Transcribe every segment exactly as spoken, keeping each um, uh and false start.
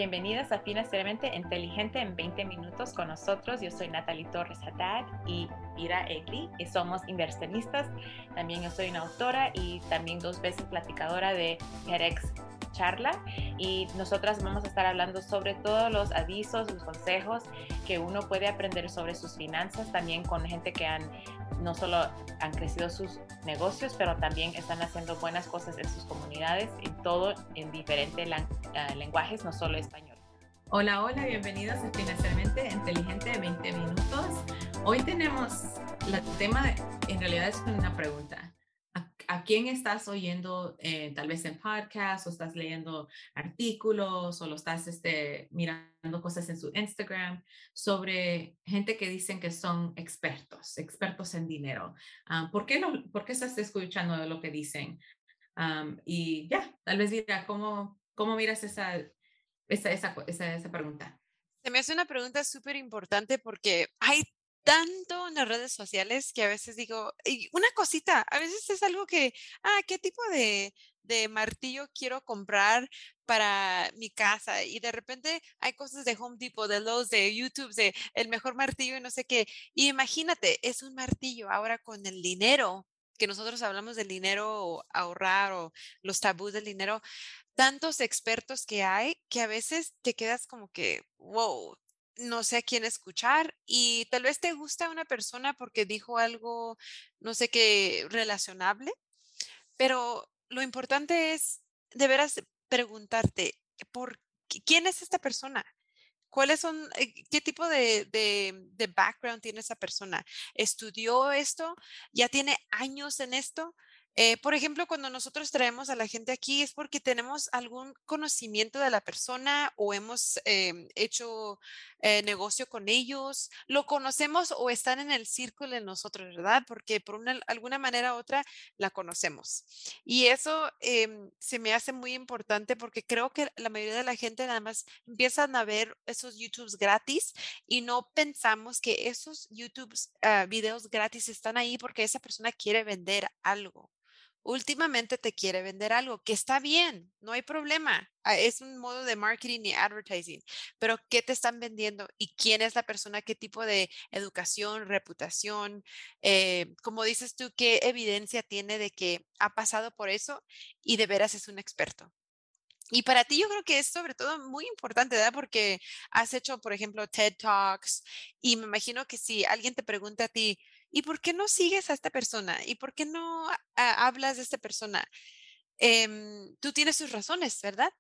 Bienvenidas a Financieramente Inteligente en veinte minutos con nosotros. Yo soy Natalie Torres Haddad y Ira Egli y somos inversionistas. También yo soy una autora y también dos veces platicadora de TEDx Charla, y nosotras vamos a estar hablando sobre todos los avisos, los consejos que uno puede aprender sobre sus finanzas, también con gente que han no solo han crecido sus negocios, pero también están haciendo buenas cosas en sus comunidades, en todo, en diferentes uh, lenguajes, no solo español. Hola, hola, bienvenidos a Financieramente Inteligente de veinte minutos. Hoy tenemos el tema, de, en realidad es una pregunta. ¿A, a quién estás oyendo, eh, tal vez en podcast, o estás leyendo artículos, o lo estás este, mirando cosas en su Instagram sobre gente que dicen que son expertos, expertos en dinero? Um, ¿por qué no, por qué estás escuchando lo que dicen? Um, y ya, tal vez dirá, ¿cómo, cómo miras esa, esa, esa, esa, esa pregunta? Se me hace una pregunta súper importante porque hay tanto en las redes sociales que a veces digo, y una cosita, a veces es algo que, ah, ¿qué tipo de, de martillo quiero comprar para mi casa? Y de repente hay cosas de Home Depot, de los de YouTube, de el mejor martillo y no sé qué. Y imagínate, es un martillo ahora con el dinero, que nosotros hablamos del dinero, o ahorrar o los tabús del dinero, tantos expertos que hay que a veces te quedas como que, wow, no sé a quién escuchar, y tal vez te gusta una persona porque dijo algo, no sé qué, relacionable, pero lo importante es de veras preguntarte, ¿por qué- quién es esta persona? ¿Cuáles son, eh, qué tipo de, de, de background tiene esa persona? ¿Estudió esto? ¿Ya tiene años en esto? Eh, por ejemplo, cuando nosotros traemos a la gente aquí es porque tenemos algún conocimiento de la persona o hemos em, hecho eh, negocio con ellos, lo conocemos o están en el círculo de nosotros, ¿verdad? Porque por una, alguna manera u otra la conocemos. Y eso em, se me hace muy importante porque creo que la mayoría de la gente nada más empiezan a ver esos YouTubes gratis y no pensamos que esos YouTubes, ah, videos gratis están ahí porque esa persona quiere vender algo. Últimamente te quiere vender algo, que está bien, no hay problema. ah, Es un modo de marketing y advertising, pero ¿qué te están vendiendo? ¿Y quién es la persona? ¿Qué tipo de educación, reputación? Eh, como dices tú, ¿qué evidencia tiene de que ha pasado por eso y de veras es un experto? Y para ti yo creo que es sobre todo muy importante, ¿verdad? Porque has hecho, por ejemplo, TED Talks, y me imagino que si alguien te pregunta a ti, ¿y por qué no sigues a esta persona? ¿Y por qué no ah, hablas de esta persona? Em, tú tienes tus razones, ¿verdad?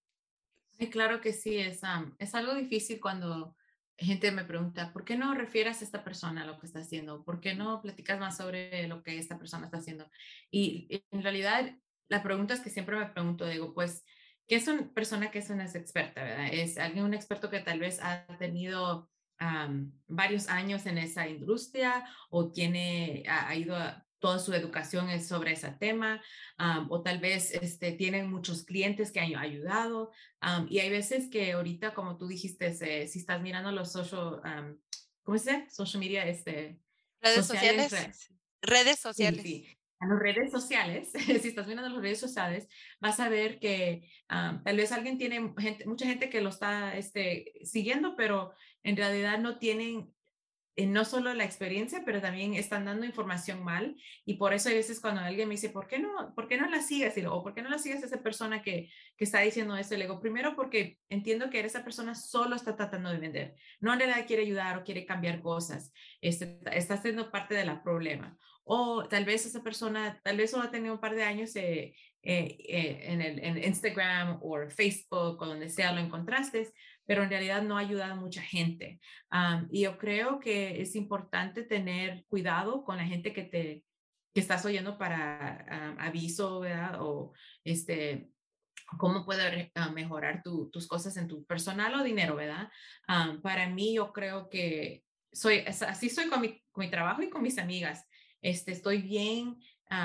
Ay, claro que sí, es, am, es algo difícil cuando gente me pregunta, ¿por qué no refieres a esta persona a lo que está haciendo? ¿Por qué no platicas más sobre lo que esta persona está haciendo? Y, y en realidad, la pregunta es que siempre me pregunto, digo, pues, ¿qué es una persona que es una experta, verdad? ¿Es alguien un experto que tal vez ha tenido am, varios años en esa industria o tiene, ha, ha ido a, toda su educación es sobre ese tema? Um, o tal vez este, tienen muchos clientes que han ayudado. Um, y hay veces que ahorita, como tú dijiste, se, si estás mirando los social, um, ¿cómo se dice? Social media, este, Redes sociales, sociales. Sí. Redes sí, sociales. sí. A las redes sociales, si estás mirando las redes sociales, vas a ver que um, tal vez alguien tiene gente, mucha gente que lo está este, siguiendo, pero en realidad no tienen eh, no solo la experiencia, pero también están dando información mal. Y por eso hay veces cuando alguien me dice, ¿por qué no, por qué no la sigas? Y lo, o ¿por qué no la sigas a esa persona que, que está diciendo esto? Y le digo, primero porque entiendo que esa persona solo está tratando de vender. No en realidad quiere ayudar o quiere cambiar cosas. Este, está siendo parte del problema. O tal vez esa persona, tal vez solo ha tenido un par de años eh, eh, eh, en, el, en Instagram o Facebook o donde sea lo encontraste, pero en realidad no ha ayudado a mucha gente. Um, y yo creo que es importante tener cuidado con la gente que te que estás oyendo para um, aviso, ¿verdad? O este, cómo puede uh, mejorar tu, tus cosas en tu personal o dinero, ¿verdad? Um, para mí, yo creo que soy, así soy con mi, con mi trabajo y con mis amigas. Este, estoy bien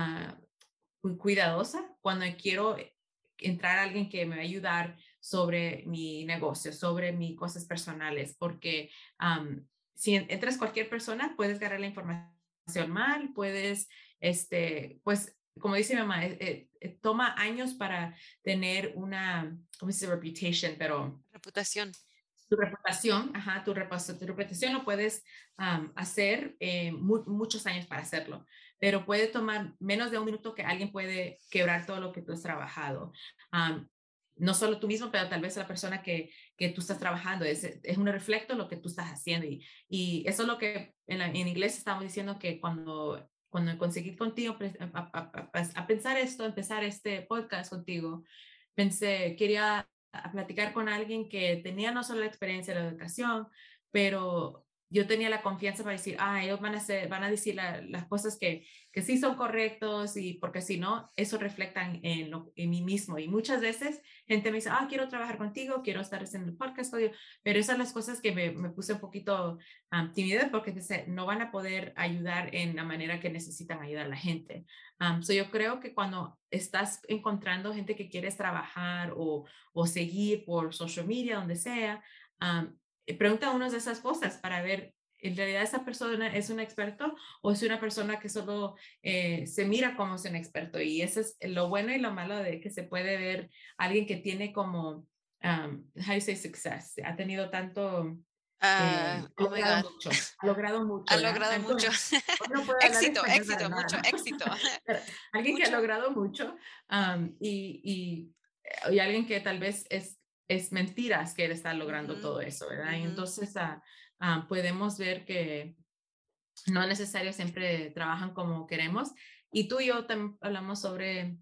uh, cuidadosa cuando quiero entrar a alguien que me va a ayudar sobre mi negocio, sobre mis cosas personales, porque um, si entras cualquier persona, puedes ganar la información mal, puedes, este, pues, como dice mi mamá, eh, eh, toma años para tener una, ¿cómo se dice? Reputation, pero Reputación. tu reputación, ajá, tu, repas- tu reputación lo puedes um, hacer eh, mu muchos años para hacerlo, pero puede tomar menos de un minuto que alguien puede quebrar todo lo que tú has trabajado. Um, no solo tú mismo, pero tal vez la persona que, que tú estás trabajando. Es, es un reflecto de lo que tú estás haciendo. Y, y eso es lo que en, la, en inglés estamos diciendo que cuando, cuando conseguí contigo a, a, a, a pensar esto, empezar este podcast contigo, pensé, quería a platicar con alguien que tenía no solo la experiencia de la educación, pero yo tenía la confianza para decir, ah, ellos van a, hacer, van a decir la, las cosas que, que sí son correctos y porque si no, eso reflectan en, lo, en mí mismo. Y muchas veces gente me dice, ah, quiero trabajar contigo, quiero estar haciendo el podcast contigo, pero esas son las cosas que me, me puse un poquito um, timidez porque pensé, no van a poder ayudar en la manera que necesitan ayudar a la gente. Um, so yo creo que cuando estás encontrando gente que quieres trabajar o, o seguir por social media, donde sea, um, pregunta a uno de esas cosas para ver, ¿en realidad esa persona es un experto o es una persona que solo eh, se mira como es un experto? Y eso es lo bueno y lo malo de que se puede ver alguien que tiene como, um, how you say success, ha tenido tanto, Uh, eh, ha oh my logrado God. mucho, ha logrado mucho, Ha ¿verdad? logrado mucho. Entonces, no puedo hablar Éxito, español para éxito, nada, mucho ¿no? éxito. Pero alguien que ha Mucho. logrado mucho um, y, y, y alguien que tal vez es es mentiras que él está logrando Ujú, todo eso, ¿verdad? Y ujú. entonces uh, uh, podemos ver que no es necesario siempre trabajan como queremos. Y tú y yo también hablamos sobre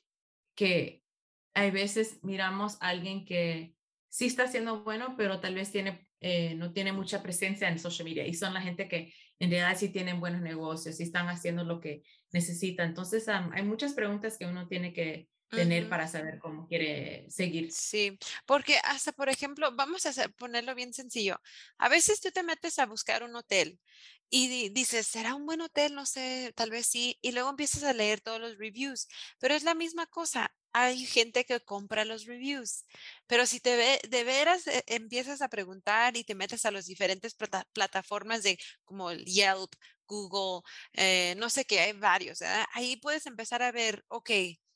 que hay veces miramos a alguien que sí está siendo bueno, pero tal vez tiene, eh, no tiene mucha presencia en social media y son la gente que en realidad sí tienen buenos negocios, sí están haciendo lo que necesitan. Entonces um, hay muchas preguntas que uno tiene que tener Ujú. para saber cómo quiere seguir. Sí, porque hasta, por ejemplo, vamos a hacer- ponerlo bien sencillo. A veces tú te metes a buscar un hotel y di- dices, ¿será un buen hotel? No sé, tal vez sí. Y luego empiezas a leer todos los reviews, pero es la misma cosa. Hay gente que compra los reviews, pero si te ve, de veras eh, empiezas a preguntar y te metes a las diferentes plata- plataformas de como el Yelp, Google, eh, no sé qué, hay varios, ¿verdad? Ahí puedes empezar a ver, ok,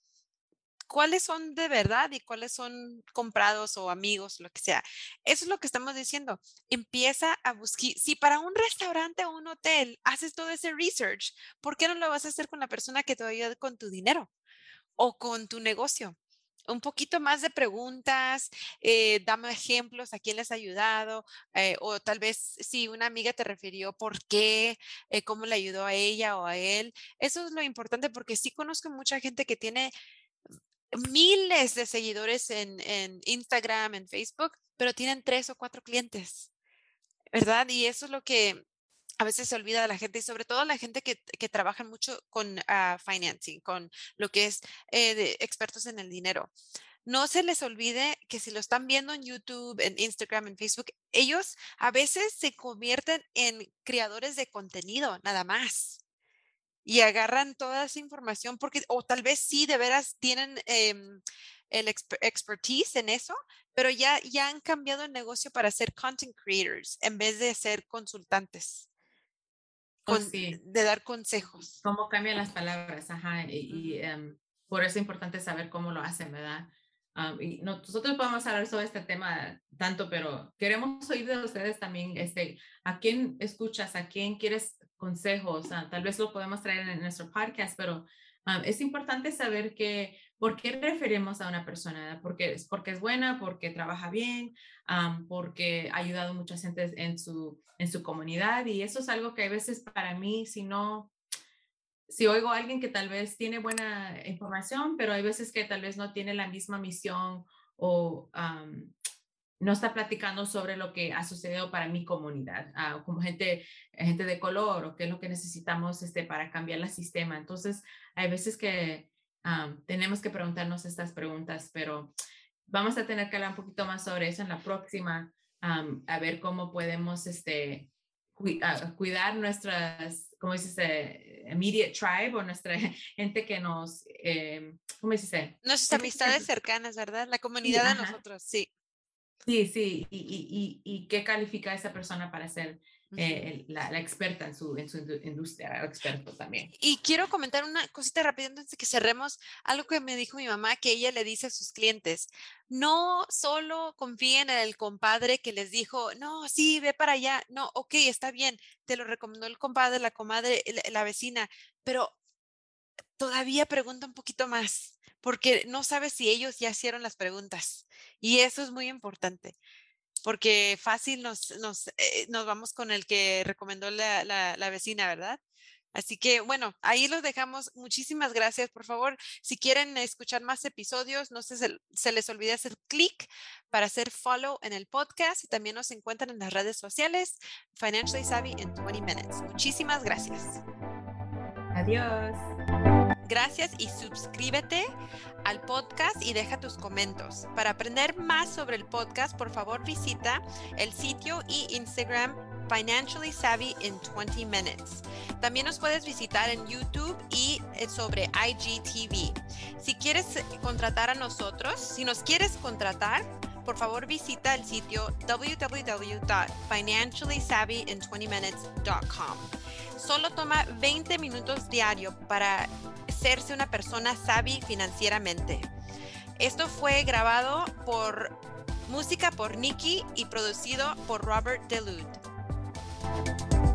cuáles son de verdad y cuáles son comprados o amigos, lo que sea. Eso es lo que estamos diciendo. Empieza a buscar, si para un restaurante o un hotel haces todo ese research, ¿por qué no lo vas a hacer con la persona que te va a ayudar con tu dinero o con tu negocio? Un poquito más de preguntas, eh, dame ejemplos a quién les ha ayudado, eh, o tal vez si una amiga te refirió por qué, eh, cómo le ayudó a ella o a él. Eso es lo importante porque sí conozco mucha gente que tiene miles de seguidores en, en Instagram, en Facebook, pero tienen tres o cuatro clientes, ¿verdad? Y eso es lo que a veces se olvida de la gente y sobre todo la gente que, que trabaja mucho con ah, financing, con lo que es eh, de expertos en el dinero. No se les olvide que si lo están viendo en YouTube, en Instagram, en Facebook, ellos a veces se convierten en creadores de contenido, nada más. Y agarran toda esa información porque, o tal vez sí, de veras tienen em, el exper- expertise en eso, pero ya, ya han cambiado el negocio para ser content creators en vez de ser consultantes, Oh, con, sí. de dar consejos. Cómo cambian las palabras, ajá, y, y, Ujú. em, por eso es importante saber cómo lo hacen, ¿verdad? Am, y no- nosotros podemos hablar sobre este tema tanto, pero queremos oír de ustedes también, este, ¿a quién escuchas? ¿A quién quieres consejos? Ah, tal vez lo podemos traer en nuestro podcast, pero am, es importante saber que, ¿por qué referimos a una persona? ¿Verdad? Porque es porque es buena, porque trabaja bien, am, porque ha ayudado a mucha gente en su, en su comunidad, y eso es algo que a veces para mí, si no si oigo a alguien que tal vez tiene buena información, pero hay veces que tal vez no tiene la misma misión o um, no está platicando sobre lo que ha sucedido para mi comunidad, uh, como gente, gente de color o qué es lo que necesitamos este, para cambiar el sistema. Entonces, hay veces que um, tenemos que preguntarnos estas preguntas, pero vamos a tener que hablar un poquito más sobre eso en la próxima, um, a ver cómo podemos este, cu uh, cuidar nuestras, ¿cómo dices? Eh, immediate tribe o nuestra gente que nos, eh, ¿cómo dices? Nuestras Gente amistades que, cercanas, ¿verdad? La sí, comunidad de ajá, nosotros, sí. sí, sí, y, y, y, y qué califica a esa persona para ser eh, la, la experta en su, en su industria, experto también. Y quiero comentar una cosita rápida antes de que cerremos, algo que me dijo mi mamá, que ella le dice a sus clientes, no solo confíen en el compadre que les dijo, no, sí, ve para allá, no, ok, está bien, te lo recomendó el compadre, la comadre, la, la vecina, pero todavía pregunta un poquito más, porque no sabes si ellos ya hicieron las preguntas, y eso es muy importante. Porque fácil nos, nos, eh, nos vamos con el que recomendó la, la, la vecina, ¿verdad? Así que, bueno, ahí los dejamos. Muchísimas gracias. Por favor, si quieren escuchar más episodios, no se, se les olvide hacer clic para hacer follow en el podcast y también nos encuentran en las redes sociales, Financially Savvy in twenty minutes. Muchísimas gracias. Adiós. Gracias y suscríbete al podcast y deja tus comentarios. Para aprender más sobre el podcast, por favor visita el sitio y Instagram Financially Savvy in twenty minutes. También nos puedes visitar en YouTube y sobre I G T V. Si quieres contratar a nosotros, si nos quieres contratar, por favor visita el sitio w w w dot financially savvy in twenty minutes dot com. Solo toma veinte minutos diario para hacerse una persona savvy financieramente. Esto fue grabado por música por Nikki y producido por Robert DeLude.